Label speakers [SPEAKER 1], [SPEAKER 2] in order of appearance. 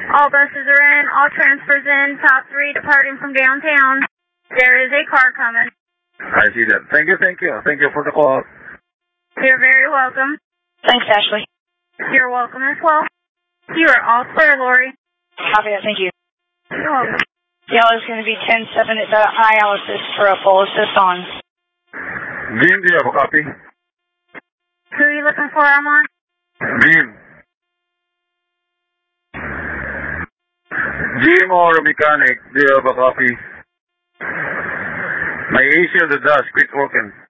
[SPEAKER 1] All buses are in, all transfers in, top 3 departing from downtown. There is a car coming.
[SPEAKER 2] I see that. Thank you. Thank you for the call.
[SPEAKER 1] You're very welcome.
[SPEAKER 3] Thanks, Ashley.
[SPEAKER 1] You're welcome as well. You are all clear, Lori.
[SPEAKER 3] Copy that, thank you.
[SPEAKER 1] You're welcome.
[SPEAKER 3] Yellow is going to be 10-7 at dialysis for a full assist on.
[SPEAKER 2] Dean, do you have a copy?
[SPEAKER 1] Who are you looking for, Armand?
[SPEAKER 2] Dean. Jim or mechanic, do you have a copy? My AC on the dash, quit working.